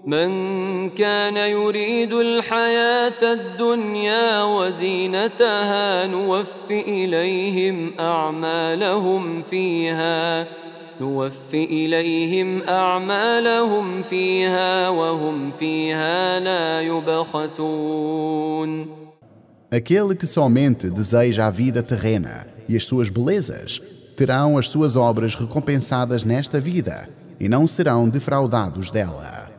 من كان يريد الحياة الدنيا وزينتها نوفي إليهم أعمالهم فيها وهم فيها لا يبخسون. Aquele que somente deseja a vida terrena e as suas belezas, terão as suas obras recompensadas nesta vida e não serão defraudados dela.